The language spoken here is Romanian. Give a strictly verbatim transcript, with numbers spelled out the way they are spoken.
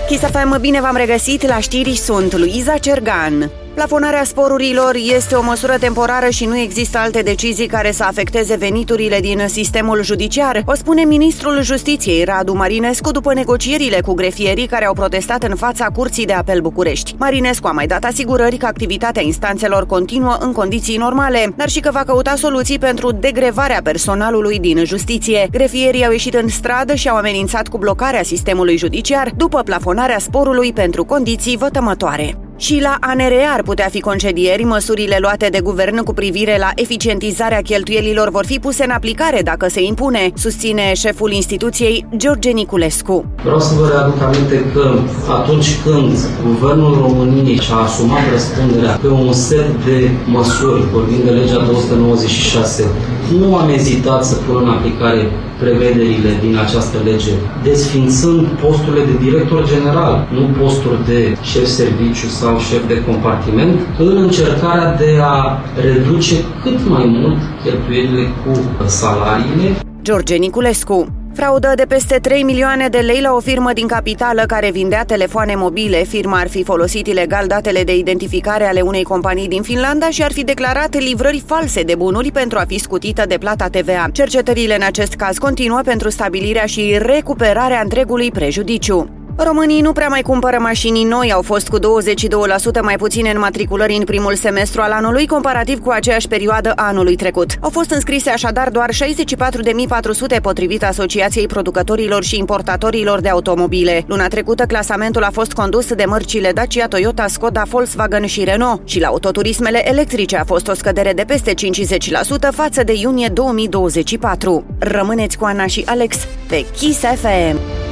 Kiss F M, bine v-am regăsit, la știri sunt Luiza Cergan. Plafonarea sporurilor este o măsură temporară și nu există alte decizii care să afecteze veniturile din sistemul judiciar, o spune ministrul Justiției Radu Marinescu după negocierile cu grefierii care au protestat în fața Curții de Apel București. Marinescu a mai dat asigurări că activitatea instanțelor continuă în condiții normale, dar și că va căuta soluții pentru degrevarea personalului din justiție. Grefierii au ieșit în stradă și au amenințat cu blocarea sistemului judiciar după plafonarea sporului pentru condiții vătămătoare. Și la A N R ar putea fi concedieri, măsurile luate de guvern cu privire la eficientizarea cheltuielilor vor fi puse în aplicare dacă se impune, susține șeful instituției George Niculescu. Vreau să vă readuc aminte că atunci când Guvernul României și-a asumat răspunderea pe un set de măsuri, vorbind de legea două sute nouăzeci și șase, nu am ezitat să pun în aplicare prevederile din această lege, desfințând posturile de director general, nu posturi de șef serviciu sau șef de compartiment, în încercarea de a reduce cât mai mult cheltuielile cu salariile. George Niculescu. Fraudă de peste trei milioane de lei la o firmă din capitală care vindea telefoane mobile. Firma ar fi folosit ilegal datele de identificare ale unei companii din Finlanda și ar fi declarat livrări false de bunuri pentru a fi scutită de plata T V A. Cercetările în acest caz continuă pentru stabilirea și recuperarea întregului prejudiciu. Românii nu prea mai cumpără mașini noi, au fost cu douăzeci și doi la sută mai puține înmatriculări în primul semestru al anului, comparativ cu aceeași perioadă anului trecut. Au fost înscrise așadar doar șaizeci și patru de mii patru sute potrivit Asociației Producătorilor și Importatorilor de Automobile. Luna trecută, clasamentul a fost condus de mărcile Dacia, Toyota, Skoda, Volkswagen și Renault și la autoturismele electrice a fost o scădere de peste cincizeci la sută față de iunie două mii douăzeci și patru. Rămâneți cu Ana și Alex pe Kiss F M.